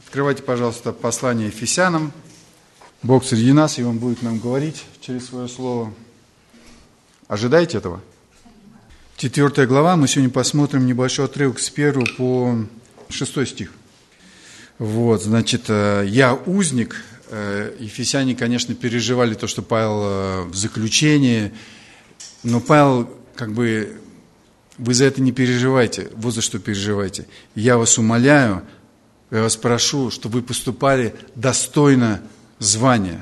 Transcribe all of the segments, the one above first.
Открывайте, пожалуйста, послание Ефесянам. Бог среди нас, и Он будет нам говорить через Свое Слово. Ожидайте этого. 4 глава, мы сегодня посмотрим небольшой отрывок с 1 по 6 стих. Вот, значит, «Я узник». Ефесяне, конечно, переживали то, что Павел в заключении, но Павел, вы за это не переживайте, вот за что переживайте. Я вас умоляю, я вас прошу, чтобы вы поступали достойно звания.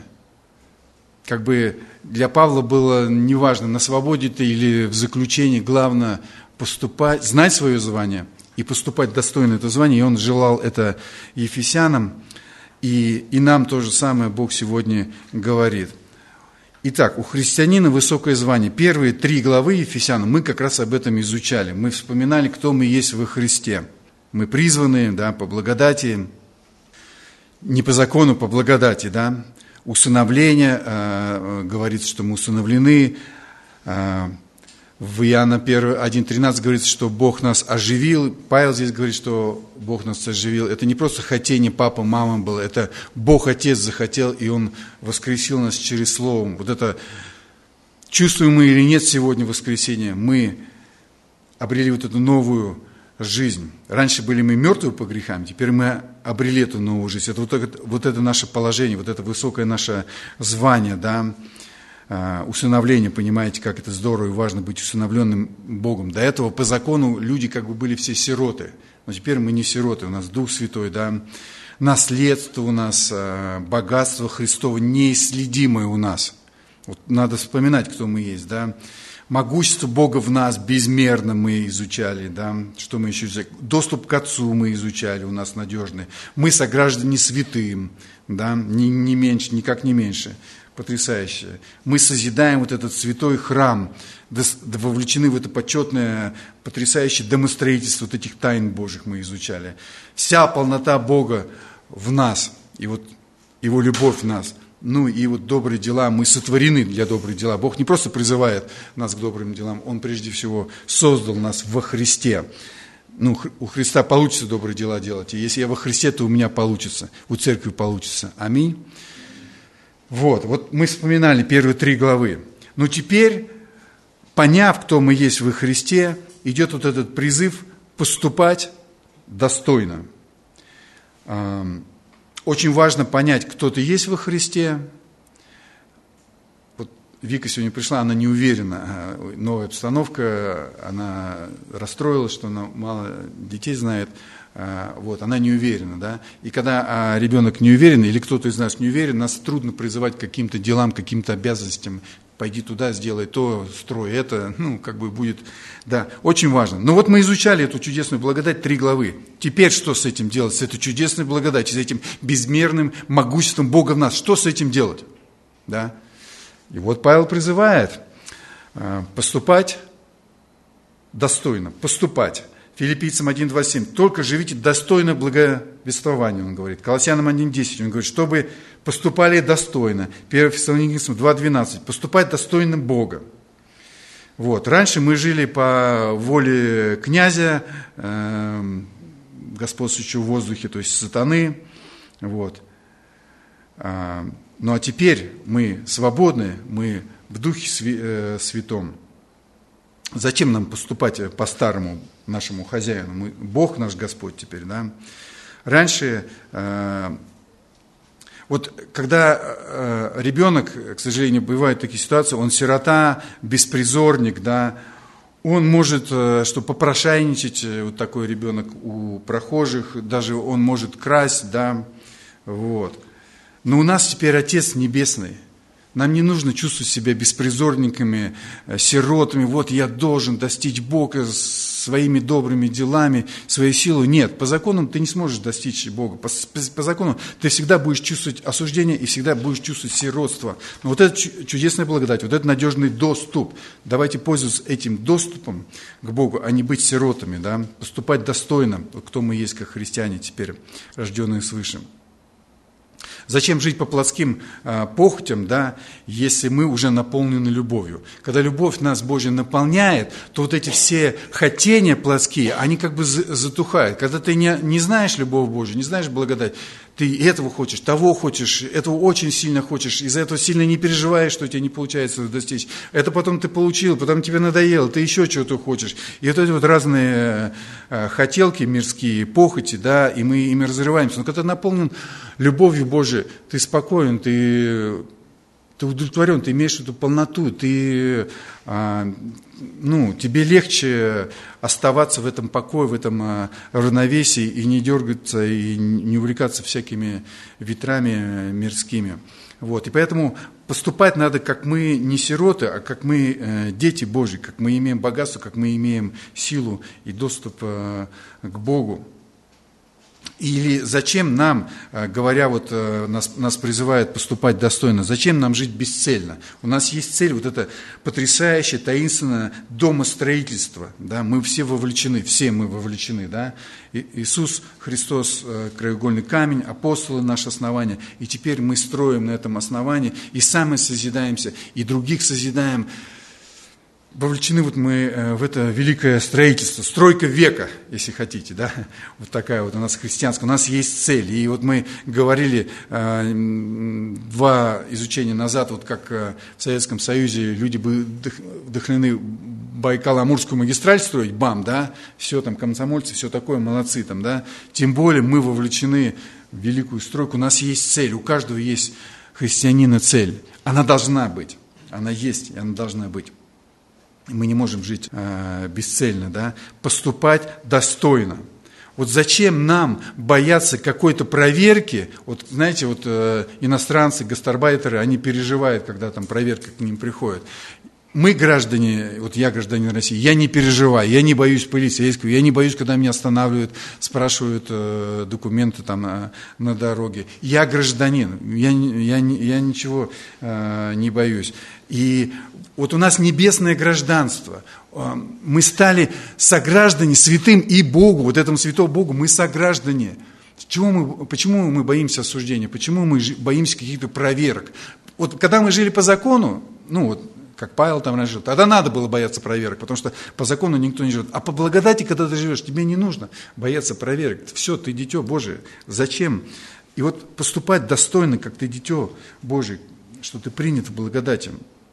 Для Павла было неважно, на свободе ты или в заключении, главное поступать, знать свое звание и поступать достойно это звание. И он желал это ефесянам, и нам то же самое Бог сегодня говорит. Итак, у христианина высокое звание. Первые 3 главы Ефесянам мы как раз об этом изучали. Мы вспоминали, кто мы есть во Христе. Мы призваны, по благодати, не по закону, по благодати, Усыновление, говорится, что мы усыновлены. В Иоанна 1:13 говорится, что Бог нас оживил. Павел здесь говорит, что Бог нас оживил. Это не просто хотение папа, мама было, это Бог Отец захотел, и Он воскресил нас через Слово. Вот это, чувствуем мы или нет сегодня воскресенье, мы обрели вот эту новую жизнь. Раньше были мы мертвы по грехам, теперь мы обрели эту новую жизнь. Это вот это наше положение, вот это высокое наше звание, усыновление, понимаете, как это здорово и важно быть усыновленным Богом. До этого по закону люди были все сироты, но теперь мы не сироты, у нас Дух Святой, наследство у нас, богатство Христово неисследимое у нас. Вот надо вспоминать, кто мы есть, Могущество Бога в нас безмерно мы изучали, что мы еще изучали? Доступ к Отцу мы изучали, у нас надежный. Мы сограждане святым, не меньше, никак не меньше. Потрясающе. Мы созидаем вот этот святой храм, вовлечены в это почетное, потрясающее домостроительство вот этих тайн Божьих мы изучали. Вся полнота Бога в нас, и вот Его любовь в нас. И вот добрые дела, мы сотворены для добрых дел. Бог не просто призывает нас к добрым делам, Он прежде всего создал нас во Христе. У Христа получится добрые дела делать, и если я во Христе, то у меня получится, у церкви получится. Аминь. Вот мы вспоминали первые 3 главы. Но теперь, поняв, кто мы есть во Христе, идет вот этот призыв поступать достойно. Очень важно понять, кто ты есть во Христе. Вот Вика сегодня пришла, она не уверена. Новая обстановка, она расстроилась, что она мало детей знает. Она не уверена. И когда ребенок не уверен, или кто-то из нас не уверен, нас трудно призывать к каким-то делам, к каким-то обязанностям. Пойди туда, сделай то, строй это, будет, очень важно. Но вот мы изучали эту чудесную благодать 3 главы. Теперь что с этим делать, с этой чудесной благодатью, с этим безмерным могуществом Бога в нас? Что с этим делать? И вот Павел призывает поступать достойно, поступать. Филиппийцам 1:27. Только живите достойно благовествования, он говорит. Колоссянам 1:10, он говорит, чтобы поступали достойно. 1 Фессалоникийцам 2:12. Поступать достойно Бога. Раньше мы жили по воле князя, господствующего в воздухе, то есть сатаны. Ну а теперь мы свободны, мы в Духе Святом. Зачем нам поступать по-старому нашему хозяину? Бог наш Господь теперь, Раньше, когда ребенок, к сожалению, бывают такие ситуации, он сирота, беспризорник, он может, что попрошайничать, вот такой ребенок у прохожих, даже он может красть, Но у нас теперь Отец Небесный. Нам не нужно чувствовать себя беспризорниками, сиротами. Я должен достичь Бога своими добрыми делами, своей силой. Нет, по закону ты не сможешь достичь Бога. По закону ты всегда будешь чувствовать осуждение и всегда будешь чувствовать сиротство. Но вот это чудесная благодать, вот это надежный доступ. Давайте пользоваться этим доступом к Богу, а не быть сиротами, поступать достойно, кто мы есть как христиане теперь, рожденные свыше. Зачем жить по плотским похотям, да, если мы уже наполнены любовью? Когда любовь нас, Божья, наполняет, то вот эти все хотения плотские, они как бы затухают. Когда ты не знаешь любовь Божью, не знаешь благодать, ты этого хочешь, того хочешь, этого очень сильно хочешь, из-за этого сильно не переживаешь, что у тебя не получается достичь. Это потом ты получил, потом тебе надоело, ты еще чего-то хочешь. И вот эти вот разные хотелки мирские, похоти, да, и мы ими разрываемся. Но когда ты наполнен любовью Божией, ты спокоен, ты удовлетворен, ты имеешь эту полноту, тебе легче оставаться в этом покое, в этом равновесии и не дергаться, и не увлекаться всякими ветрами мирскими. Вот. И поэтому поступать надо, как мы не сироты, а как мы дети Божьи, как мы имеем богатство, как мы имеем силу и доступ к Богу. Или зачем нам, говоря, нас призывают поступать достойно, зачем нам жить бесцельно? У нас есть цель, вот это потрясающее, таинственное домостроительство. Да? Мы все мы вовлечены. Да? Иисус Христос, краеугольный камень, апостолы наше основание. И теперь мы строим на этом основании, и сами созидаемся, и других созидаем. Вовлечены мы в это великое строительство, стройка века, если хотите, да, вот такая вот у нас христианская, у нас есть цель. И вот мы говорили 2 изучения назад, вот как в Советском Союзе люди были вдохновлены Байкало-Амурскую магистраль строить, БАМ, да, все там комсомольцы, все такое, молодцы там, да, тем более мы вовлечены в великую стройку, у нас есть цель, у каждого есть христианина цель, она должна быть, она есть, и она должна быть. Мы не можем жить бесцельно, да? Поступать достойно. Вот зачем нам бояться какой-то проверки? Вот знаете, вот иностранцы, гастарбайтеры, они переживают, когда там проверка к ним приходит. Мы граждане, вот я гражданин России, я не переживаю, я не боюсь полицейского, я не боюсь, когда меня останавливают, спрашивают документы там на дороге. Я гражданин, я ничего не боюсь. И вот у нас небесное гражданство. Мы стали сограждане святым и Богу, вот этому святому Богу мы сограждане. Почему мы боимся осуждения? Почему мы боимся каких-то проверок? Вот когда мы жили по закону, как Павел там раньше жил, тогда надо было бояться проверок, потому что по закону никто не живет. А по благодати, когда ты живешь, тебе не нужно бояться проверок. Все, ты дитё Божие. Зачем? И вот поступать достойно, как ты дитё Божие, что ты принят в благодати.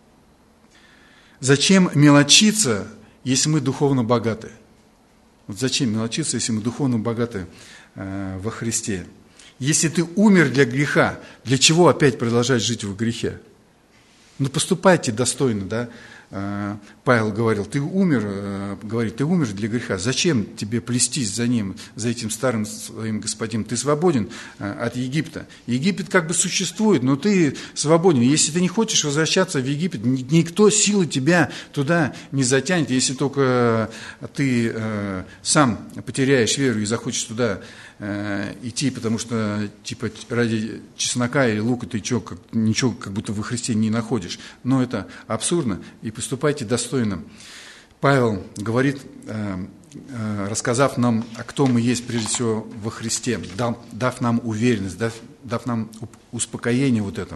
Зачем мелочиться, если мы духовно богаты? Вот зачем мелочиться, если мы духовно богаты во Христе? Если ты умер для греха, для чего опять продолжать жить в грехе? Поступайте достойно, да? Павел говорил, ты умер для греха. Зачем тебе плестись за ним, за этим старым своим господином? Ты свободен от Египта. Египет как бы существует, но ты свободен. Если ты не хочешь возвращаться в Египет, никто силы тебя туда не затянет. Если только ты сам потеряешь веру и захочешь туда идти, потому что ради чеснока или лука ты ничего как будто во Христе не находишь. Но это абсурдно, и поступайте достойно. Павел говорит, рассказав нам, кто мы есть прежде всего во Христе, дав нам уверенность, дав нам успокоение вот это.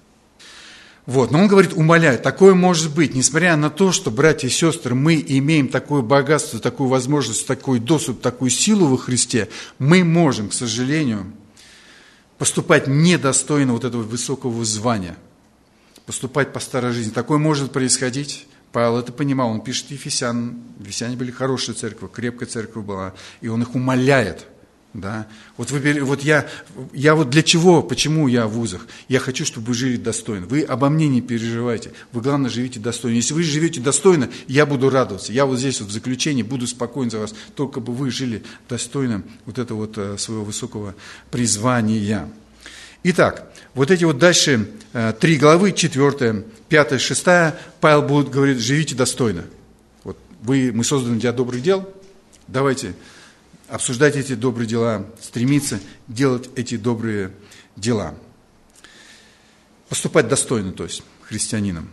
Вот. Но он говорит, умоляю, такое может быть, несмотря на то, что, братья и сестры, мы имеем такое богатство, такую возможность, такой доступ, такую силу во Христе, мы можем, к сожалению, поступать недостойно вот этого высокого звания, поступать по старой жизни. Такое может происходить. Павел это понимал, он пишет Ефесянам. Ефесяне были хорошая церковь, крепкая церковь была, и он их умоляет. Да? Вот я вот для чего, почему я в вузах? Я хочу, чтобы вы жили достойно. Вы обо мне не переживайте. Вы, главное, живите достойно. Если вы живете достойно, я буду радоваться. Я вот здесь вот в заключении буду спокоен за вас. Только бы вы жили достойно вот этого вот своего высокого призвания. Итак, вот эти вот дальше 3 главы, 4, 5, 6, Павел будет говорить, живите достойно. Вот мы созданы для добрых дел, давайте обсуждать эти добрые дела, стремиться делать эти добрые дела. Поступать достойно, то есть, христианином.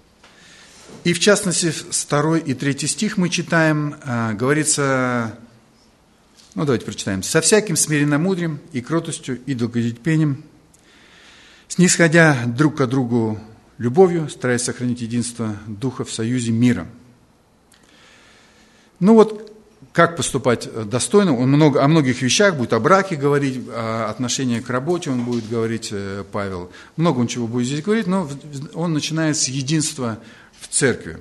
И в частности, 2 и 3 стих мы читаем, говорится, давайте прочитаем. «Со всяким смиренномудрием и кротостью и долготерпением снисходя друг к другу любовью, стараясь сохранить единство Духа в союзе мира. Ну вот, как поступать достойно? Он о многих вещах будет, о браке говорить, о отношении к работе он будет говорить, Павел. Много он чего будет здесь говорить, но он начинает с единства в церкви.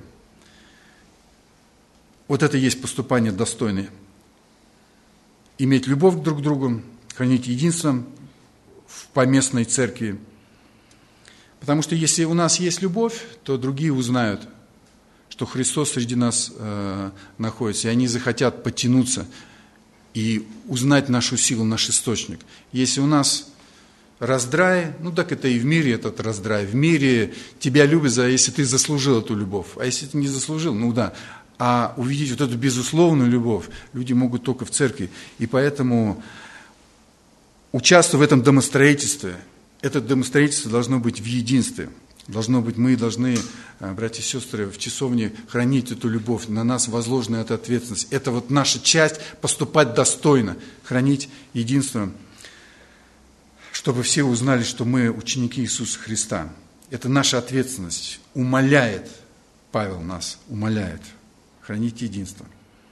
Вот это и есть поступание достойное. Иметь любовь друг к другу, хранить единство в поместной церкви. Потому что если у нас есть любовь, то другие узнают, что Христос среди нас находится, и они захотят подтянуться и узнать нашу силу, наш источник. Если у нас раздрай, ну так это и в мире этот раздрай. В мире тебя любят, если ты заслужил эту любовь. А если ты не заслужил, ну да. А увидеть вот эту безусловную любовь люди могут только в церкви. И поэтому, участвуя в этом домостроительстве, это домостроительство должно быть в единстве. Мы должны, братья и сестры, в часовне хранить эту любовь. На нас возложена эта ответственность. Это вот наша часть поступать достойно, хранить единство, чтобы все узнали, что мы ученики Иисуса Христа. Это наша ответственность. Умоляет, Павел нас умоляет. Хранить единство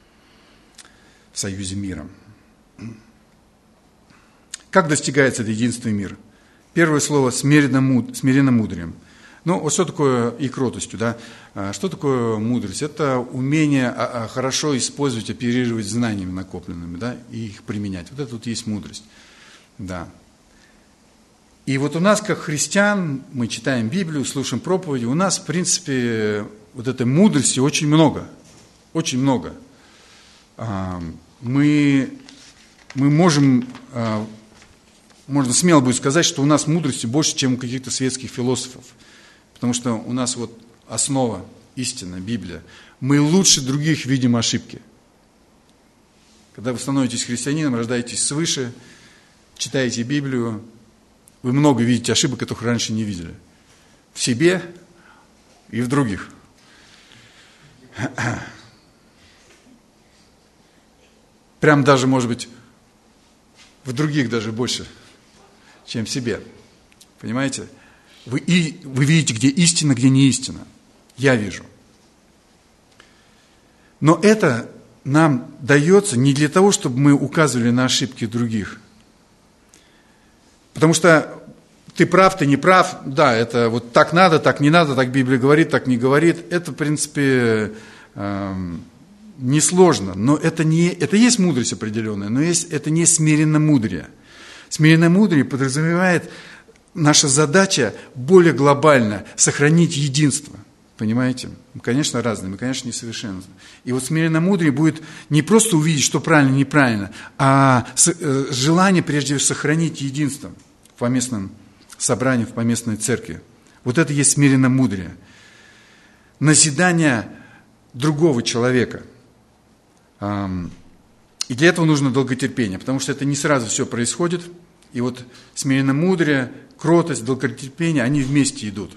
в союзе мира. Как достигается это единство и мир? Первое слово смиренно-мудрием. Ну, вот что такое и кротостью, да? Что такое мудрость? Это умение хорошо использовать, оперировать знаниями накопленными, да, и их применять. Вот это вот есть мудрость, да. И вот у нас, как христиан, мы читаем Библию, слушаем проповеди, у нас, в принципе, вот этой мудрости очень много. Очень много. Мы можем, можно смело будет сказать, что у нас мудрости больше, чем у каких-то светских философов. Потому что у нас вот основа, истина, Библия. Мы лучше других видим ошибки. Когда вы становитесь христианином, рождаетесь свыше, читаете Библию, вы много видите ошибок, которых раньше не видели. В себе и в других. Прям даже, может быть, в других даже больше, чем в себе. Понимаете? Вы видите, где истина, где не истина. Я вижу. Но это нам дается не для того, чтобы мы указывали на ошибки других. Потому что ты прав, ты не прав. Да, это вот так надо, так не надо, так Библия говорит, так не говорит. Это, в принципе, несложно, но это есть мудрость определенная, но это не смиренно-мудрие. Смиренно-мудрие подразумевает, наша задача более глобально сохранить единство. Понимаете? Мы, конечно, разные, мы, конечно, несовершенны. И вот смиренно-мудрие будет не просто увидеть, что правильно, неправильно, а желание, прежде всего, сохранить единство в поместном собрании, в поместной церкви. Вот это есть смиренно-мудрие. Назидание другого человека. И для этого нужно долготерпение, потому что это не сразу все происходит. И вот смиренно-мудрие, кротость, долготерпение, они вместе идут.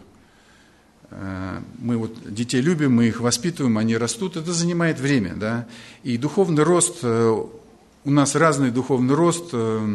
Мы вот детей любим, мы их воспитываем, они растут, это занимает время, да. И духовный рост, у нас разный духовный рост,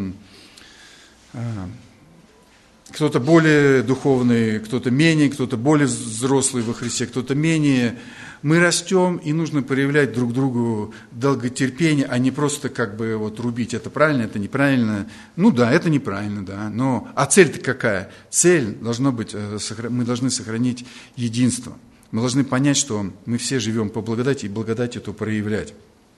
кто-то более духовный, кто-то менее, кто-то более взрослый во Христе, кто-то менее. Мы растем, и нужно проявлять друг другу долготерпение, а не просто как бы вот рубить, это правильно, это неправильно. Ну да, это неправильно, да. Но, а цель-то какая? Цель должна быть, мы должны сохранить единство. Мы должны понять, что мы все живем по благодати, и благодать эту проявлять.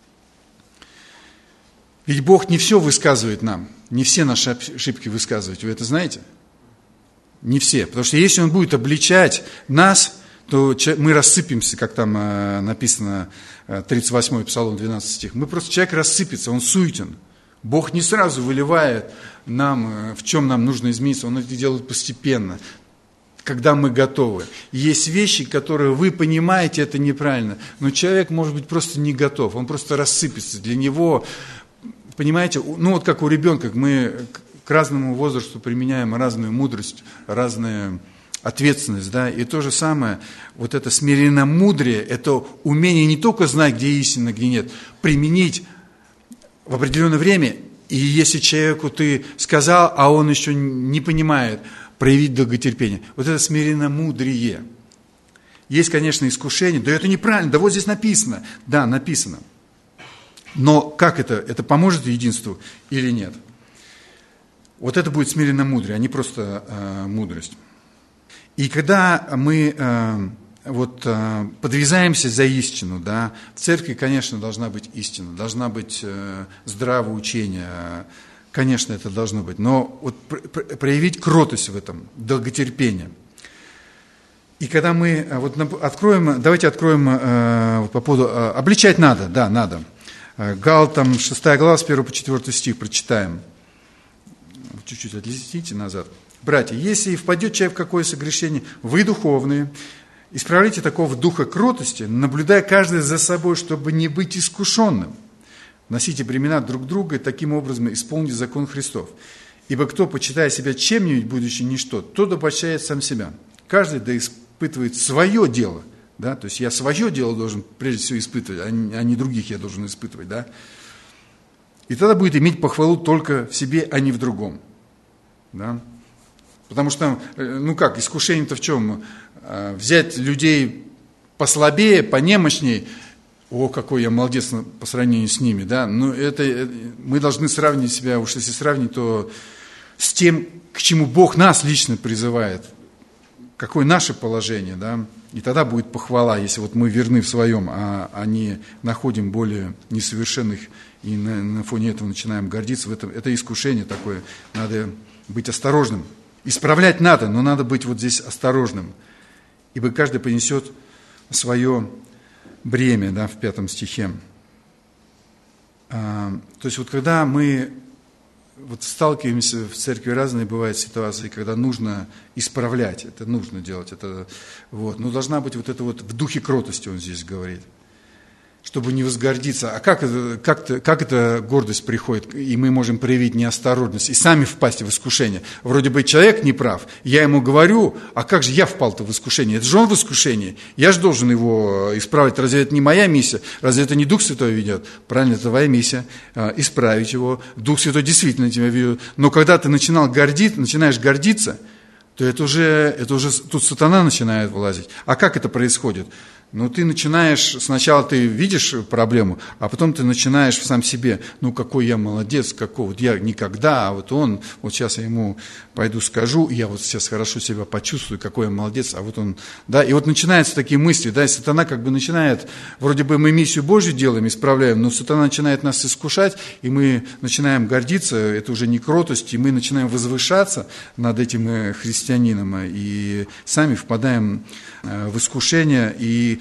Ведь Бог не все высказывает нам, не все наши ошибки высказывает. Вы это знаете? Не все. Потому что если Он будет обличать нас, то мы рассыпемся, как там написано, 38-й Псалом, 12 стих. Человек рассыпется, он суетен. Бог не сразу выливает нам, в чем нам нужно измениться, Он это делает постепенно, когда мы готовы. Есть вещи, которые вы понимаете, это неправильно, но человек, может быть, просто не готов, он просто рассыпется. Для него, понимаете, ну вот как у ребенка, мы к разному возрасту применяем разную мудрость, разные ответственность, да, и то же самое, вот это смиренно-мудрие, это умение не только знать, где истина, где нет, применить в определенное время, и если человеку ты сказал, а он еще не понимает, проявить долготерпение. Вот это смиренномудрие. Есть, конечно, искушение, да это неправильно, да вот здесь написано. Да, написано. Но как это? Это поможет единству или нет? Вот это будет смиренномудрие, а не просто мудрость. И когда мы подвязаемся за истину, да, в церкви, конечно, должна быть истина, должна быть здравое учение, конечно, это должно быть, но вот проявить кротость в этом, долготерпение. И когда мы давайте откроем по поводу, обличать надо, да, надо. Галатам 6 глава, с 1 по 4 стих прочитаем. Чуть-чуть отлетите назад. Братья, если и впадет человек в какое согрешение, вы духовные, исправляйте такого духа кротости, наблюдая каждый за собой, чтобы не быть искушенным. Носите бремена друг друга и таким образом исполните закон Христов. Ибо кто, почитая себя чем-нибудь, будучи ничто, тот обольщает сам себя. Каждый да испытывает свое дело. Да? То есть я свое дело должен прежде всего испытывать, а не других я должен испытывать. Да? И тогда будет иметь похвалу только в себе, а не в другом. Да? Потому что, искушение-то в чем? Взять людей послабее, понемощнее, какой я молодец по сравнению с ними, да, мы должны сравнивать себя, уж если сравнить, то с тем, к чему Бог нас лично призывает, какое наше положение, да, и тогда будет похвала, если мы верны в своем, а не находим более несовершенных, и на фоне этого начинаем гордиться, это искушение такое, надо быть осторожным. Исправлять надо, но надо быть здесь осторожным, ибо каждый понесет свое бремя, да, в 5 стихе. То есть когда мы сталкиваемся в церкви, разные бывают ситуации, когда нужно исправлять, это нужно делать, но должна быть в духе кротости, он здесь говорит, чтобы не возгордиться. А как эта гордость приходит, и мы можем проявить неосторожность и сами впасть в искушение? Вроде бы человек не прав, я ему говорю, а как же я впал-то в искушение? Это же он в искушении, я же должен его исправить. Разве это не моя миссия? Разве это не Дух Святой ведет? Правильно, это твоя миссия, исправить его. Дух Святой действительно тебя ведет. Но когда ты начинаешь гордиться, то это уже тут сатана начинает вылазить. А как это происходит? Ты начинаешь, сначала ты видишь проблему, а потом ты начинаешь сам себе, какой я молодец, я никогда, а он, сейчас я ему пойду скажу, я сейчас хорошо себя почувствую, какой я молодец, а он, да, и начинаются такие мысли, да, и сатана начинает, вроде бы мы миссию Божью делаем, исправляем, но сатана начинает нас искушать, и мы начинаем гордиться, это уже не кротость, и мы начинаем возвышаться над этим христианином, и сами впадаем в искушение, и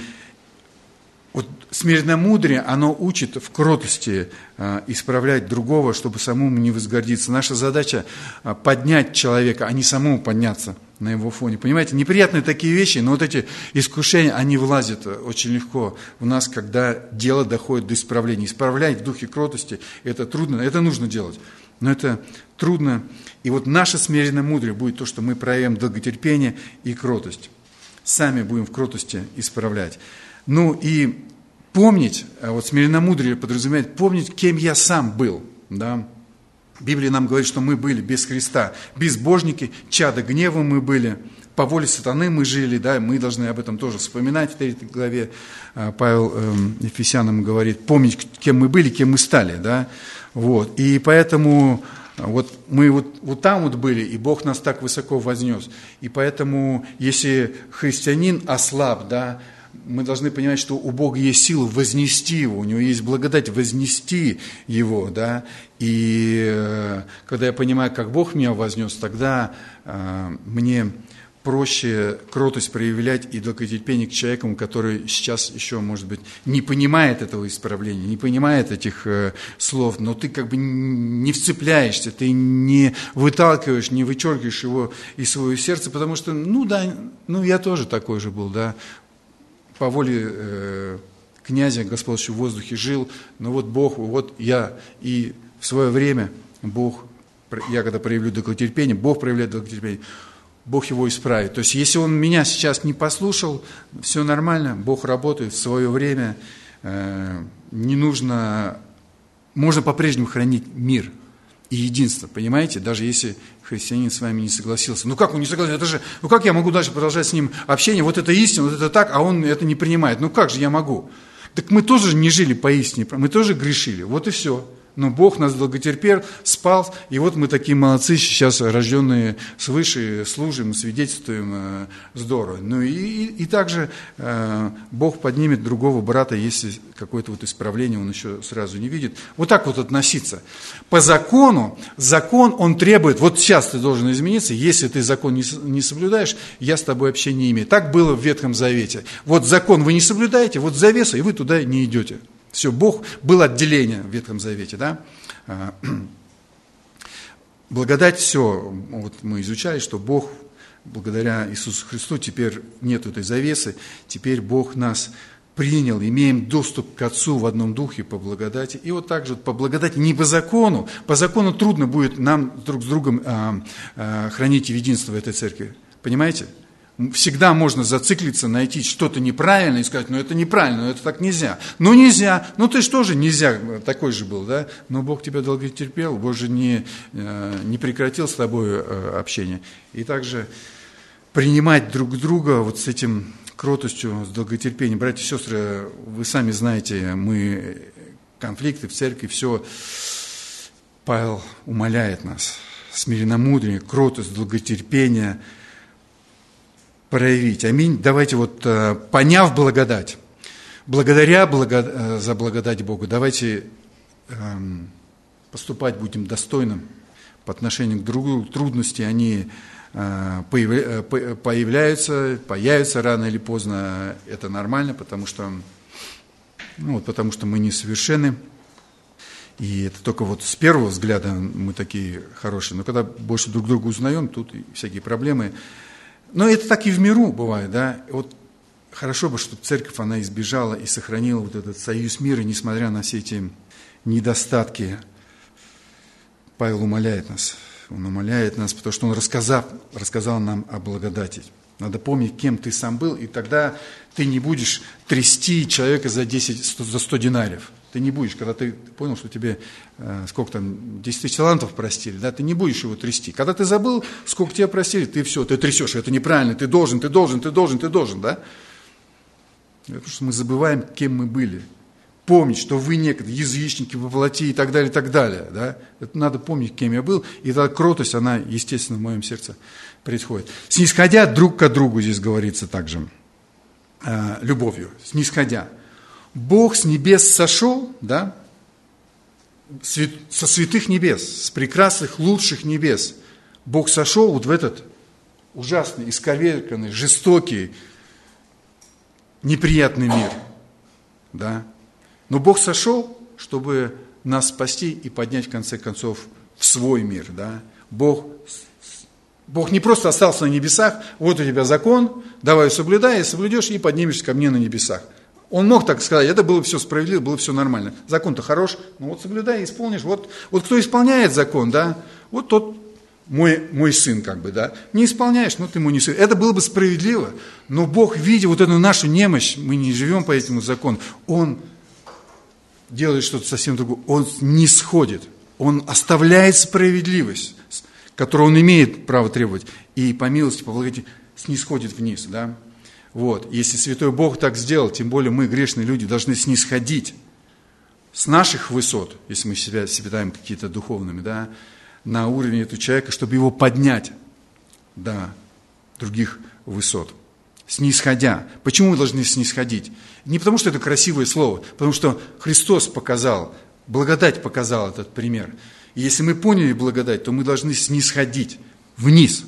смиренномудрие, оно учит в кротости исправлять другого, чтобы самому не возгордиться. Наша задача поднять человека, а не самому подняться на его фоне. Понимаете, неприятные такие вещи, но эти искушения, они влазят очень легко в нас, когда дело доходит до исправления. Исправлять в духе кротости, это трудно, это нужно делать, но это трудно. И наше смиренномудрие будет то, что мы проявим долготерпение и кротость. Сами будем в кротости исправлять. И помнить, смиренномудрие подразумевает помнить, кем я сам был. Да? Библия нам говорит, что мы были без Христа, безбожники, чада гнева мы были, по воле сатаны мы жили, да? Мы должны об этом тоже вспоминать. В 3 главе Павел Ефесянам говорит, помнить, кем мы были, кем мы стали. Да? И поэтому мы там были, и Бог нас так высоко вознес. И поэтому, если христианин ослаб, да, мы должны понимать, что у Бога есть сила вознести его, у Него есть благодать вознести его, да, и когда я понимаю, как Бог меня вознес, тогда мне проще кротость проявлять и долготерпение к человеку, который сейчас еще, может быть, не понимает этого исправления, не понимает этих слов, но ты не вцепляешься, ты не выталкиваешь, не вычеркиваешь его из своего сердца, потому что, я тоже такой же был, да, по воле князя, Господь в воздухе жил, но Бог, я, и в свое время Бог, я когда проявлю долготерпение, Бог проявляет долготерпение, Бог его исправит. То есть, если он меня сейчас не послушал, все нормально, Бог работает в свое время, не нужно, можно по-прежнему хранить мир, и единство, понимаете? Даже если христианин с вами не согласился. Ну как он не согласился? Ну как я могу дальше продолжать с ним общение? Вот это истина, вот это так, а он это не принимает. Ну как же я могу? Так мы тоже не жили по истине, мы тоже грешили. Вот и все. Но Бог нас долготерпел, спал, и вот мы такие молодцы, сейчас рожденные свыше, служим, свидетельствуем, здорово. Ну и также Бог поднимет другого брата, если какое-то вот исправление он еще сразу не видит. Вот так вот относиться. По закону, закон он требует, вот сейчас ты должен измениться, если ты закон не соблюдаешь, я с тобой вообще не имею. Так было в Ветхом Завете. Вот закон вы не соблюдаете, вот завеса, и вы туда не идете. Все, Бог, было отделение в Ветхом Завете, да? Благодать, все, вот мы изучали, что Бог, благодаря Иисусу Христу, теперь нет этой завесы, теперь Бог нас принял, имеем доступ к Отцу в одном духе по благодати. И вот так же по благодати, не по закону трудно будет нам друг с другом хранить единство в этой церкви, понимаете? Всегда можно зациклиться, найти что-то неправильное и сказать, ну это неправильно, это так нельзя. Ну нельзя, ну ты же тоже нельзя, такой же был, да? Но Бог тебя долго терпел, Бог же не прекратил с тобой общение. И также принимать друг друга вот с этим кротостью, с долготерпением. Братья и сестры, вы сами знаете, мы конфликты в церкви, все, Павел умоляет нас, смиренномудрие, кротость, долготерпение проявить. Аминь. Давайте вот, поняв благодать, благодаря за благодать Богу, давайте поступать будем достойным по отношению к другу. Трудности, они появятся рано или поздно. Это нормально, потому что мы несовершенны. И это только вот с первого взгляда мы такие хорошие. Но когда больше друг друга узнаем, тут всякие проблемы. Но это так и в миру бывает, да. Вот хорошо бы, чтобы церковь, она избежала и сохранила вот этот союз мира, несмотря на все эти недостатки. Павел умоляет нас. Он умоляет нас, потому что он рассказал нам о благодати. Надо помнить, кем ты сам был, и тогда ты не будешь трясти человека за 100 динариев. Ты не будешь, когда ты понял, что тебе, 10 тысяч талантов простили, да, ты не будешь его трясти. Когда ты забыл, сколько тебя простили, ты трясешь, это неправильно, ты должен, да? Потому что мы забываем, кем мы были. Помнить, что вы некогда язычники, воплоти и так далее, да. Это надо помнить, кем я был, и тогда кротость, она, естественно, в моем сердце происходит. Снисходя друг к другу, здесь говорится также, любовью, снисходя. Бог с небес сошел, да, со святых небес, с прекрасных, лучших небес. Бог сошел вот в этот ужасный, исковерканный, жестокий, неприятный мир, да. Но Бог сошел, чтобы нас спасти и поднять, в конце концов, в свой мир, да. Бог не просто остался на небесах, вот у тебя закон, давай соблюдай, соблюдешь и поднимешься ко мне на небесах. Он мог так сказать, это было все справедливо, было все нормально. Закон-то хорош, ну вот соблюдай, исполнишь. Вот кто исполняет закон, да, вот тот мой сын, как бы, да. Не исполняешь, ну ты ему не сын. Это было бы справедливо, но Бог, видя вот эту нашу немощь, мы не живем по этому закону, Он делает что-то совсем другое, Он нисходит, Он оставляет справедливость, которую Он имеет право требовать, и по милости, по благодати снисходит вниз, да. Вот. Если Святой Бог так сделал, тем более мы, грешные люди, должны снисходить с наших высот, если мы себя считаем какие-то духовными, да, на уровень этого человека, чтобы его поднять до других высот. Снисходя. Почему мы должны снисходить? Не потому, что это красивое слово, потому что Христос показал, благодать показал этот пример. И если мы поняли благодать, то мы должны снисходить вниз.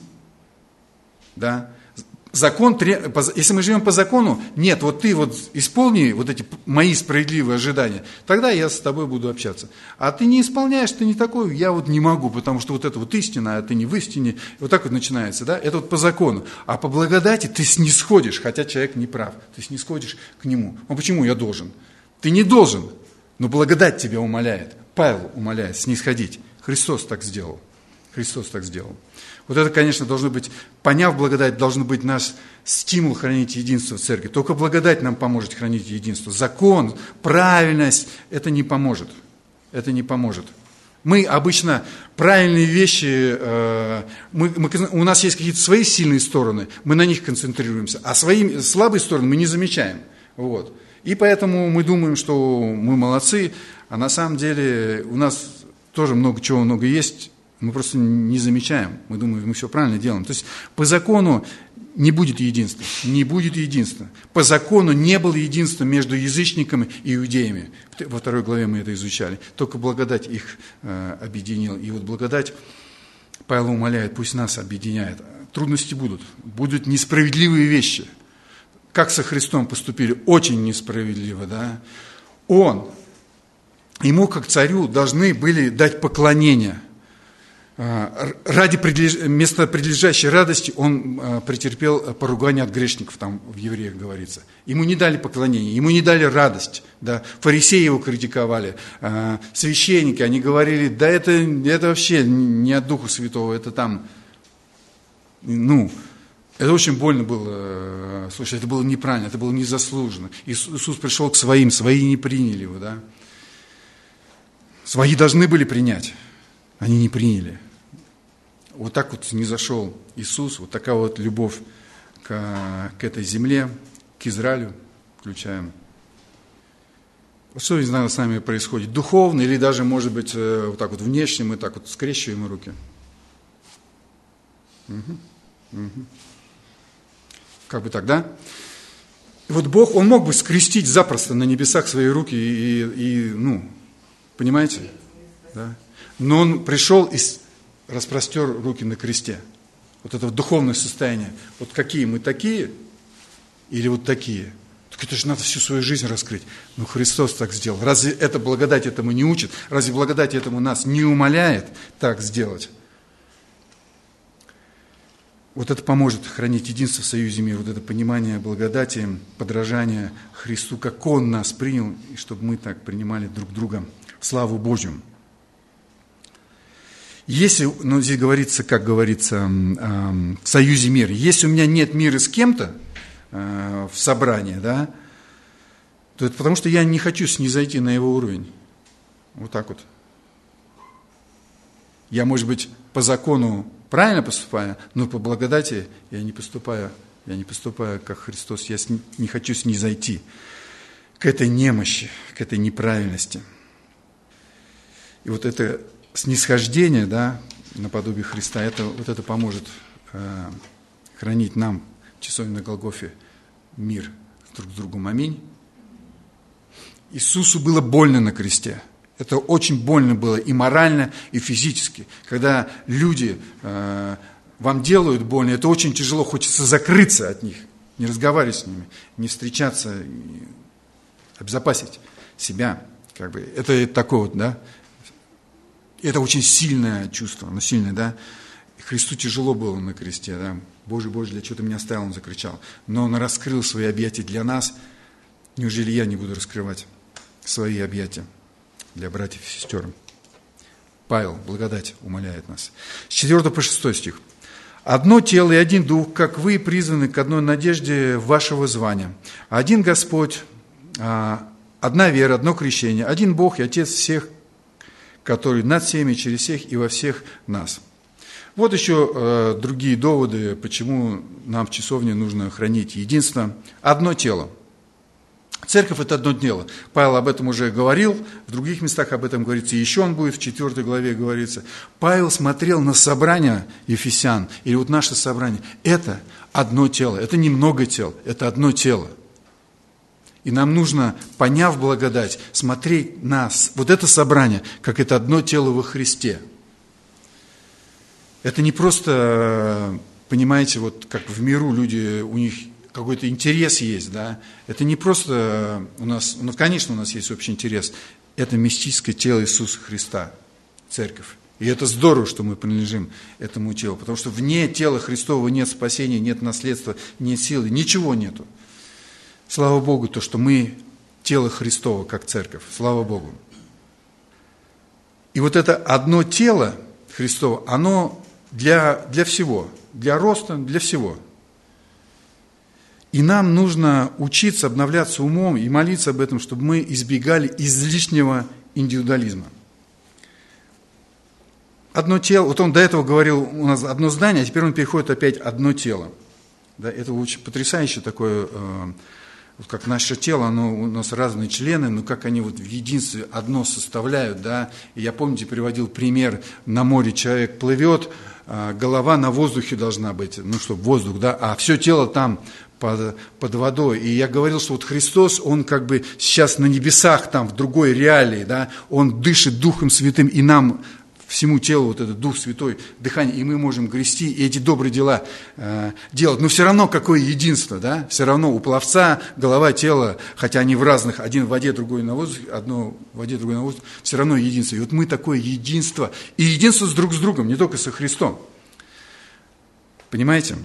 Да? Закон, если мы живем по закону, нет, вот ты вот исполни вот эти мои справедливые ожидания, тогда я с тобой буду общаться. А ты не исполняешь, ты не такой, я вот не могу, потому что вот это вот истина, а ты не в истине. Вот так вот начинается, да, это вот по закону. А по благодати ты снисходишь, хотя человек не прав, ты снисходишь к нему. Ну почему я должен? Ты не должен, но благодать тебя умоляет. Павел умоляет снисходить. Христос так сделал. Христос так сделал. Вот это, конечно, должно быть, поняв благодать, должен быть наш стимул хранить единство в церкви. Только благодать нам поможет хранить единство. Закон, правильность, это не поможет. Это не поможет. Мы обычно правильные вещи, у нас есть какие-то свои сильные стороны, мы на них концентрируемся, а свои слабые стороны мы не замечаем. Вот. И поэтому мы думаем, что мы молодцы, а на самом деле у нас тоже много есть, мы просто не замечаем. Мы думаем, мы все правильно делаем. То есть по закону не будет единства. Не будет единства. По закону не было единства между язычниками и иудеями. Во 2 главе мы это изучали. Только благодать их объединила. И вот благодать, Павел умоляет, пусть нас объединяет. Трудности будут. Будут несправедливые вещи. Как со Христом поступили? Очень несправедливо, да? Ему, как царю, должны были дать поклонение. Ради места предлежащей радости он претерпел поругание от грешников, там в Евреях говорится. Ему не дали поклонение, ему не дали радость. Да? Фарисеи его критиковали, священники, они говорили, да это вообще не от Духа Святого, это там, это очень больно было, слушай, это было неправильно, это было незаслуженно. Иисус пришел к своим, свои не приняли его, да? Свои должны были принять, они не приняли. Вот так вот низошел Иисус, вот такая вот любовь к этой земле, к Израилю, включаем. Что, не знаю, с нами происходит, духовно или даже, может быть, вот так вот внешне мы так вот скрещиваем руки. Как бы так, да? И вот Бог, Он мог бы скрестить запросто на небесах свои руки и понимаете? Да? Но Он пришел и распростер руки на кресте. Вот это вот духовное состояние. Вот какие мы такие или вот такие? Так это же надо всю свою жизнь раскрыть. Но Христос так сделал. Разве эта благодать этому не учит? Разве благодать этому нас не умаляет так сделать? Вот это поможет хранить единство в союзе мира. Вот это понимание благодати, подражание Христу, как Он нас принял, и чтобы мы так принимали друг друга в славу Божью. Если, здесь говорится, как говорится, в союзе мира, если у меня нет мира с кем-то в собрании, да, то это потому, что я не хочу снизойти на его уровень. Вот так вот. Я, может быть, по закону правильно поступаю, но по благодати я не поступаю как Христос. Я не хочу снизойти к этой немощи, к этой неправильности. И вот это снисхождение, да, наподобие Христа, это поможет хранить нам в часовне на Голгофе мир друг с другом. Аминь. Иисусу было больно на кресте. Это очень больно было и морально, и физически. Когда люди вам делают больно, это очень тяжело, хочется закрыться от них, не разговаривать с ними, не встречаться, обезопасить себя. Это такое вот, да. Это очень сильное чувство, оно сильное, да. Христу тяжело было на кресте, да. Боже, Боже, для чего ты меня оставил, он закричал. Но он раскрыл свои объятия для нас. Неужели я не буду раскрывать свои объятия для братьев и сестер? Павел, благодать, умоляет нас. С 4 по 6 стих. «Одно тело и один дух, как вы призваны к одной надежде вашего звания. Один Господь, одна вера, одно крещение, один Бог и Отец всех, который над всеми, через всех и во всех нас». Вот еще другие доводы, почему нам в часовне нужно хранить единство. Одно тело. Церковь – это одно тело. Павел об этом уже говорил, в других местах об этом говорится, еще он будет, в 4 главе говорится. Павел смотрел на собрание ефесян, или вот наше собрание. Это одно тело, это не много тел, это одно тело. И нам нужно, поняв благодать, смотреть на вот это собрание, как это одно тело во Христе. Это не просто, понимаете, вот как в миру люди, у них какой-то интерес есть, да. Это не просто у нас, конечно, у нас есть общий интерес. Это мистическое тело Иисуса Христа, церковь. И это здорово, что мы принадлежим этому телу, потому что вне тела Христова нет спасения, нет наследства, нет силы, ничего нету. Слава Богу, то, что мы тело Христово, как церковь. Слава Богу. И вот это одно тело Христово, оно для всего, для роста, для всего. И нам нужно учиться, обновляться умом и молиться об этом, чтобы мы избегали излишнего индивидуализма. одно тело, вот он до этого говорил, у нас одно здание, а теперь он переходит опять одно тело. Да, это очень потрясающе такое, вот как наше тело, оно, у нас разные члены, но как они вот в единстве одно составляют, да. И я, помните, приводил пример, на море человек плывет, голова на воздухе должна быть, ну, чтобы воздух, да, а все тело там под водой. И я говорил, что вот Христос, Он как бы сейчас на небесах, там, в другой реалии, да, Он дышит Духом Святым, и нам, всему телу, вот этот Дух Святой, дыхание, и мы можем грести, и эти добрые дела делать. Но все равно какое единство, да, все равно у пловца голова, тело, хотя они в разных, один в воде, другой на воздухе, одно в воде, другой на воздухе, все равно единство. И вот мы такое единство, и единство с другом, не только со Христом. Понимаете?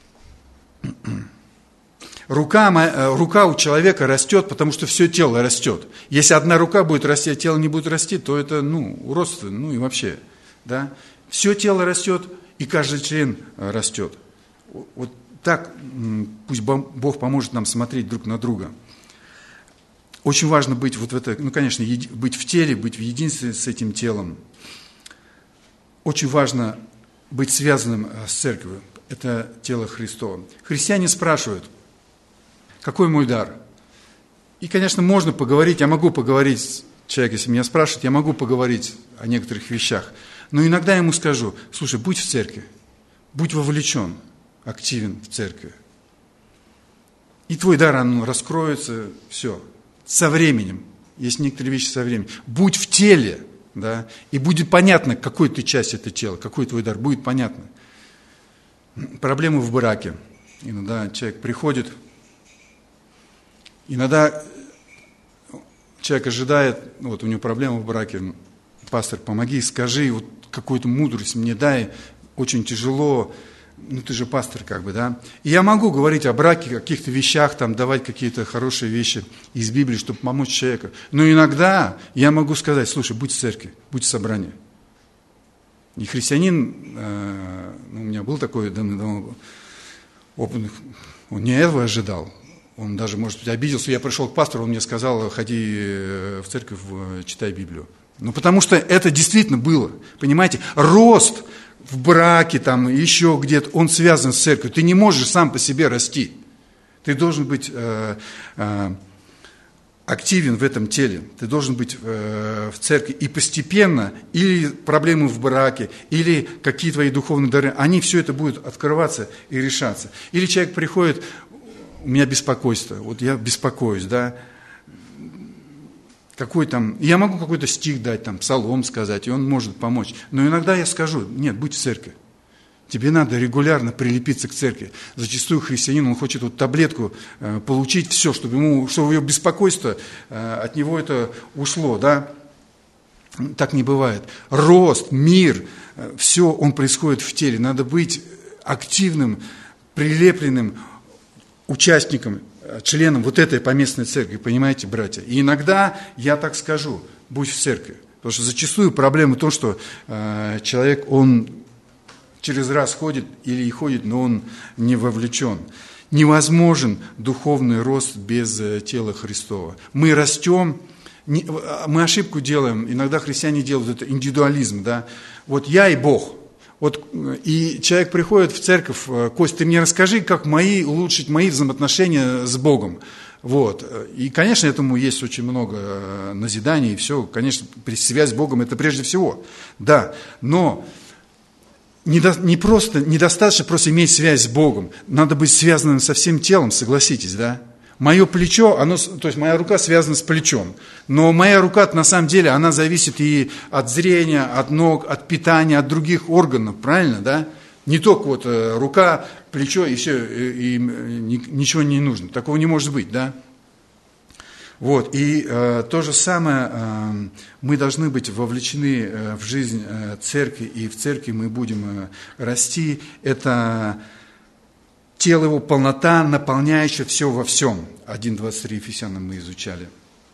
Рука у человека растет, потому что все тело растет. Если одна рука будет расти, а тело не будет расти, то это, уродство, и вообще, да. Все тело растет, и каждый член растет. Вот так пусть Бог поможет нам смотреть друг на друга. Очень важно быть вот в это, конечно, быть в теле, быть в единстве с этим телом. Очень важно быть связанным с церковью. Это тело Христово. Христиане спрашивают, какой мой дар? И, конечно, можно поговорить, я могу поговорить, человек, если меня спрашивает, я могу поговорить о некоторых вещах. Но иногда я ему скажу, слушай, будь в церкви, будь вовлечен, активен в церкви. И твой дар, он раскроется, все, со временем. Есть некоторые вещи со временем. Будь в теле, да, и будет понятно, какой ты часть это тела, какой твой дар, будет понятно. Проблемы в браке. Иногда человек приходит, иногда человек ожидает, вот у него проблема в браке, пастор, помоги, скажи, вот какую-то мудрость мне дай, очень тяжело, ты же пастор как бы, да. И я могу говорить о браке, о каких-то вещах, там, давать какие-то хорошие вещи из Библии, чтобы помочь человеку. Но иногда я могу сказать, слушай, будь в церкви, будь в собрании. И христианин, у меня был такой опыт, он не этого ожидал. Он даже, может быть, обиделся. Я пришел к пастору, он мне сказал, ходи в церковь, читай Библию. Потому что это действительно было. Понимаете, рост в браке, там, еще где-то, он связан с церковью. Ты не можешь сам по себе расти. Ты должен быть активен в этом теле. Ты должен быть в церкви. И постепенно, или проблемы в браке, или какие твои духовные дары, они все это будут открываться и решаться. Или человек приходит, у меня беспокойство, вот я беспокоюсь, да, какой там, я могу какой-то стих дать, там, псалом сказать, и он может помочь. Но иногда я скажу, нет, будь в церкви. Тебе надо регулярно прилепиться к церкви. Зачастую христианин, он хочет вот таблетку получить, все, чтобы его беспокойство, от него это ушло, да. Так не бывает. Рост, мир, все, он происходит в теле. Надо быть активным, прилепленным участником, членом вот этой поместной церкви, понимаете, братья? И иногда я так скажу, будь в церкви. Потому что зачастую проблема в том, что человек, он через раз ходит или и ходит, но он не вовлечен. Невозможен духовный рост без тела Христова. Мы растем, мы ошибку делаем, иногда христиане делают это индивидуализм, да. Вот я и Бог. Вот, и человек приходит в церковь, Кость, ты мне расскажи, как улучшить мои взаимоотношения с Богом. Вот. И, конечно, этому есть очень много назиданий, и все, конечно, связь с Богом это прежде всего. Да, но недостаточно просто иметь связь с Богом, надо быть связанным со всем телом, согласитесь, да? Мое плечо, то есть моя рука связана с плечом, но моя рука на самом деле, она зависит и от зрения, от ног, от питания, от других органов, правильно, да? Не только вот рука, плечо и все, и ничего не нужно, такого не может быть, да? Вот, и то же самое, мы должны быть вовлечены в жизнь церкви, и в церкви мы будем расти, это тело его полнота, наполняющая все во всем. 1.23 Ефесянам мы изучали.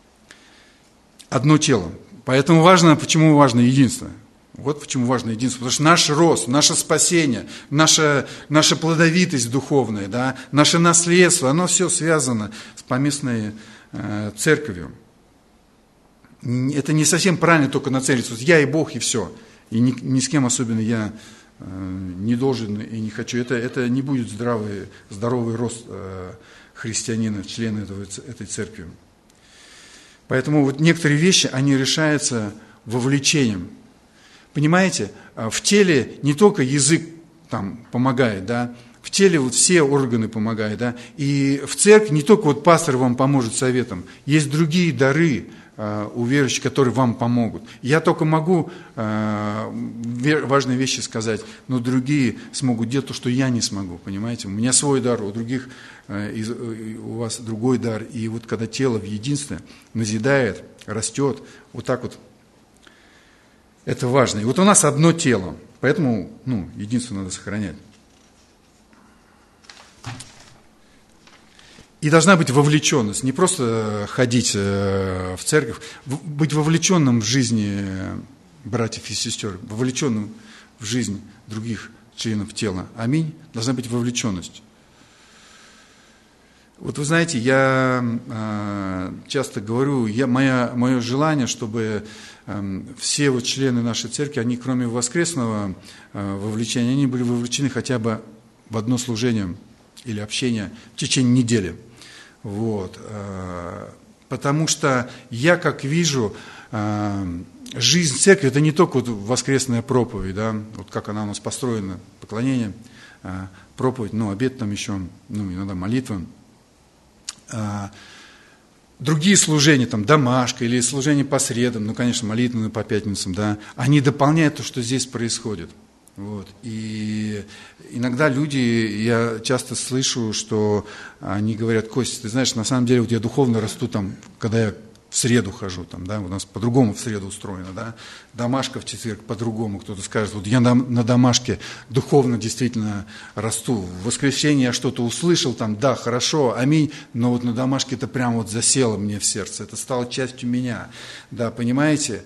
Одно тело. Поэтому почему важно единство? Вот почему важно единство. Потому что наш рост, наше спасение, наша плодовитость духовная, да, наше наследство, оно все связано с поместной церковью. Это не совсем правильно только нацелиться. Я и Бог, и все. И ни с кем особенно я не должен и не хочу. Это не будет здоровый рост христианина, члена этой церкви. Поэтому вот некоторые вещи, они решаются вовлечением. Понимаете, в теле не только язык там помогает, да, в теле вот все органы помогают, да, и в церкви не только вот пастор вам поможет советом, есть другие дары у верующих, которые вам помогут. Я только могу важные вещи сказать, но другие смогут делать то, что я не смогу, понимаете? У меня свой дар, у других, у вас другой дар. И вот когда тело в единстве назидает, растет, вот так вот, это важно. И вот у нас одно тело, поэтому единство надо сохранять. И должна быть вовлеченность, не просто ходить в церковь, быть вовлеченным в жизни братьев и сестер, вовлеченным в жизнь других членов тела. Аминь. Должна быть вовлеченность. Вот вы знаете, я часто говорю, мое желание, чтобы все вот члены нашей церкви, они кроме воскресного вовлечения, они были вовлечены хотя бы в одно служение или общение в течение недели. Вот. Потому что я, как вижу, жизнь церкви – это не только вот воскресная проповедь, да, вот как она у нас построена, поклонение, проповедь, обед там еще, иногда молитва. Другие служения, там, домашка или служение по средам, конечно, молитвенные по пятницам, да, они дополняют то, что здесь происходит. Вот. И иногда люди, я часто слышу, что они говорят: Костя, ты знаешь, на самом деле вот я духовно расту там, когда я в среду хожу, там, да, у нас по-другому в среду устроено, да, домашка в четверг по-другому, кто-то скажет, вот я на домашке духовно действительно расту, в воскресенье я что-то услышал, там, да, хорошо, аминь, но вот на домашке это прям вот засело мне в сердце, это стало частью меня, да, понимаете?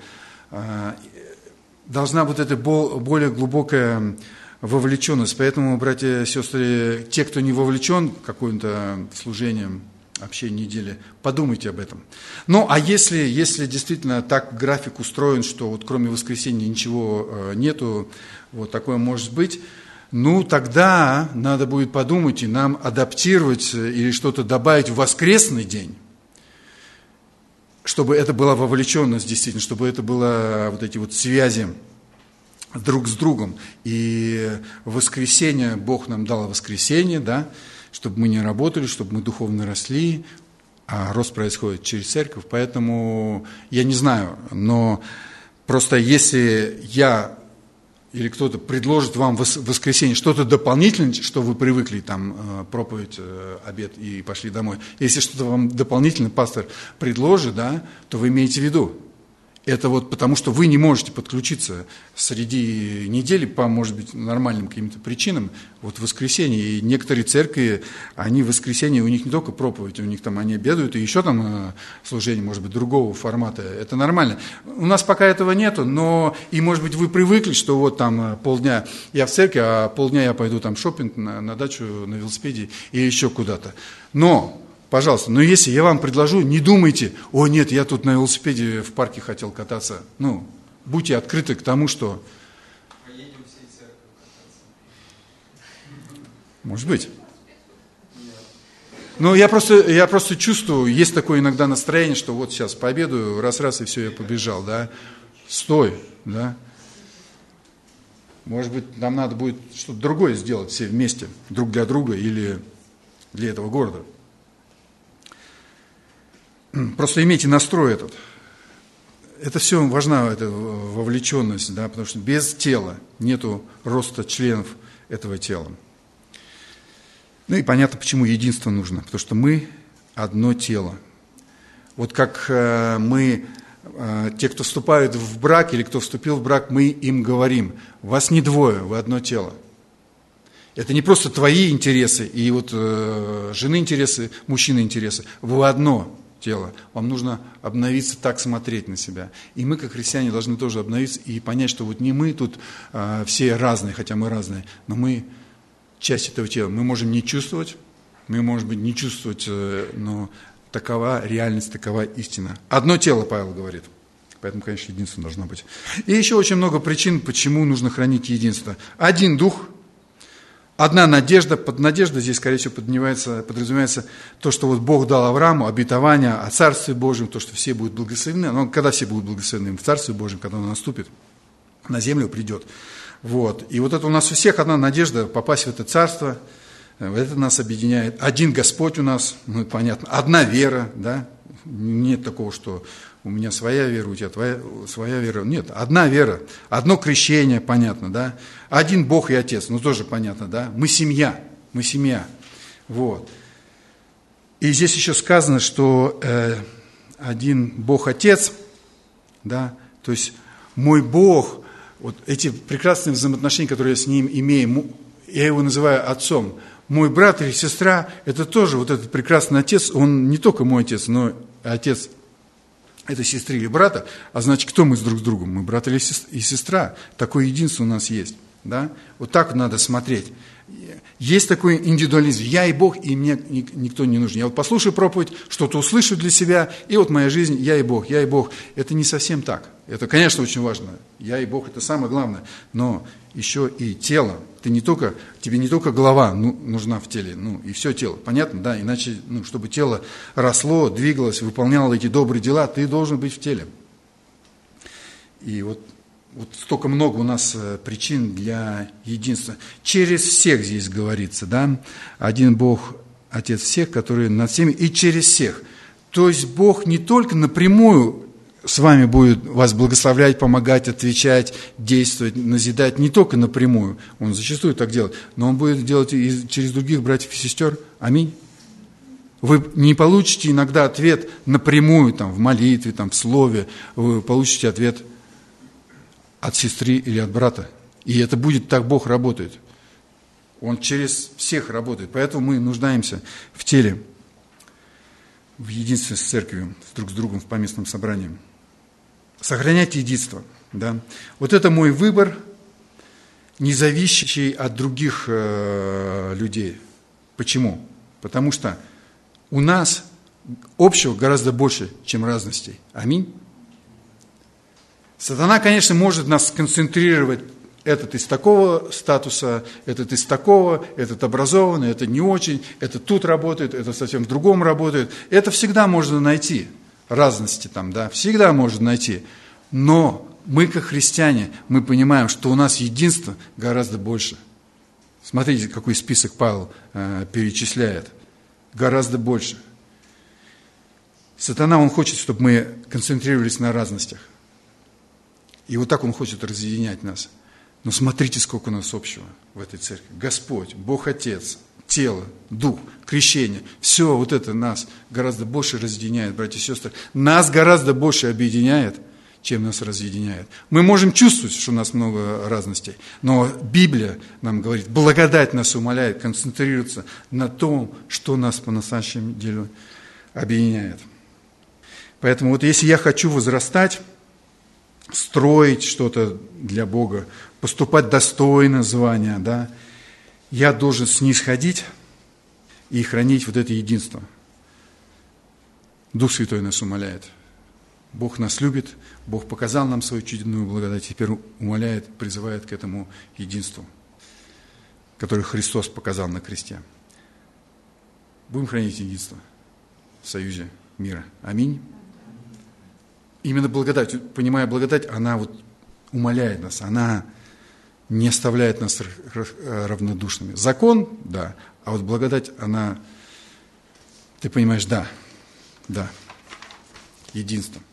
Должна быть эта более глубокая вовлеченность. Поэтому, братья и сестры, те, кто не вовлечен какое-то служением, общение недели, подумайте об этом. А если действительно так график устроен, что вот кроме воскресенья ничего нету, вот такое может быть, тогда надо будет подумать и нам адаптировать или что-то добавить в воскресный день, чтобы это была вовлеченность действительно, чтобы это было вот эти вот связи друг с другом. И воскресенье, Бог нам дал воскресенье, да, чтобы мы не работали, чтобы мы духовно росли, а рост происходит через церковь. Поэтому я не знаю, но просто если я или кто-то предложит вам в воскресенье что-то дополнительное, что вы привыкли, там, проповедь, обед и пошли домой. Если что-то вам дополнительно пастор предложит, да, то вы имеете в виду. Это вот потому, что вы не можете подключиться среди недели по, может быть, нормальным каким-то причинам, вот в воскресенье. И некоторые церкви, они в воскресенье, у них не только проповедь, у них там они обедают, и еще там служение, может быть, другого формата. Это нормально. У нас пока этого нету, но и, может быть, вы привыкли, что вот там полдня я в церкви, а полдня я пойду там шопинг на дачу, на велосипеде или еще куда-то. Пожалуйста, но если я вам предложу, не думайте: о нет, я тут на велосипеде в парке хотел кататься. Будьте открыты к тому, что... Поедем всей церковью кататься. Может быть. Я просто чувствую, есть такое иногда настроение, что вот сейчас пообедаю, раз, и все, я побежал, да. Стой, да. Может быть, нам надо будет что-то другое сделать все вместе, друг для друга или для этого города. Просто имейте настрой этот. Это все важна, эта вовлеченность, да, потому что без тела нету роста членов этого тела. И понятно, почему единство нужно, потому что мы одно тело. Вот как мы, те, кто вступают в брак или кто вступил в брак, мы им говорим: вас не двое, вы одно тело. Это не просто твои интересы и вот жены интересы, мужчины интересы, вы одно тело. Вам нужно обновиться, так смотреть на себя. И мы, как христиане, должны тоже обновиться и понять, что вот не мы тут все разные, хотя мы разные, но мы часть этого тела. Мы можем не чувствовать, но такова реальность, такова истина. Одно тело, Павел говорит. Поэтому, конечно, единство должно быть. И еще очень много причин, почему нужно хранить единство. Один дух, одна надежда. Под надеждой здесь, скорее всего, подразумевается то, что вот Бог дал Аврааму обетование о Царстве Божьем, то, что все будут благословены. Но когда все будут благословены? В Царстве Божьем, когда оно наступит, на землю придет. Вот. И вот это у нас у всех одна надежда попасть в это Царство. Это нас объединяет. Один Господь у нас, ну, понятно. Одна вера, да. Нет такого, что у меня своя вера, у тебя своя вера. Нет, одна вера, одно крещение, понятно, да. Один Бог и Отец, ну тоже понятно, да. Мы семья. Вот. И здесь еще сказано, что один Бог Отец, да, то есть мой Бог, вот эти прекрасные взаимоотношения, которые я с Ним имею, я его называю Отцом. Мой брат или сестра, это тоже вот этот прекрасный Отец, он не только мой Отец, но Отец этой сестры или брата, а значит, кто мы друг с другом? Мы брат или сестра. Такое единство у нас есть. Да? Вот так надо смотреть. Есть такой индивидуализм. Я и Бог, и мне никто не нужен. Я вот послушаю проповедь, что-то услышу для себя, и вот моя жизнь, я и Бог, я и Бог. Это не совсем так. Это, конечно, очень важно. Я и Бог – это самое главное. Но еще и тело. Тебе не только голова нужна в теле, и все тело. Понятно? Да, иначе, чтобы тело росло, двигалось, выполняло эти добрые дела, ты должен быть в теле. И вот столько много у нас причин для единства. Через всех здесь говорится, да? Один Бог, Отец всех, который над всеми, и через всех. То есть Бог не только напрямую с вами будет вас благословлять, помогать, отвечать, действовать, назидать, не только напрямую, Он зачастую так делает, но Он будет делать и через других братьев и сестер. Аминь. Вы не получите иногда ответ напрямую, в молитве, в слове, вы получите ответ от сестры или от брата. И это будет так, Бог работает. Он через всех работает. Поэтому мы нуждаемся в теле, в единстве с церковью, друг с другом в поместном собрании. Сохранять единство. Да? Вот это мой выбор, не зависящий от других людей. Почему? Потому что у нас общего гораздо больше, чем разностей. Аминь. Сатана, конечно, может нас сконцентрировать. Этот из такого статуса, этот из такого, этот образованный, это не очень, это тут работает, это совсем в другом работает. Это всегда можно найти, разности всегда можно найти. Но мы, как христиане, мы понимаем, что у нас единства гораздо больше. Смотрите, какой список Павел перечисляет. Гораздо больше. Сатана, он хочет, чтобы мы концентрировались на разностях. И вот так он хочет разъединять нас. Но смотрите, сколько у нас общего в этой церкви. Господь, Бог Отец, тело, Дух, крещение. Все вот это нас гораздо больше разъединяет, братья и сестры. Нас гораздо больше объединяет, чем нас разъединяет. Мы можем чувствовать, что у нас много разностей. Но Библия нам говорит, благодать нас умоляет концентрироваться на том, что нас по-настоящему делу объединяет. Поэтому вот если я хочу возрастать, строить что-то для Бога, поступать достойно звания, да, я должен снисходить и хранить вот это единство. Дух Святой нас умоляет. Бог нас любит, Бог показал нам свою чудесную благодать, теперь умоляет, призывает к этому единству, которое Христос показал на кресте. Будем хранить единство в союзе мира. Аминь. Именно благодать, понимая благодать, она умоляет нас, она не оставляет нас равнодушными. Закон, да, а вот благодать, она, ты понимаешь, да, единство.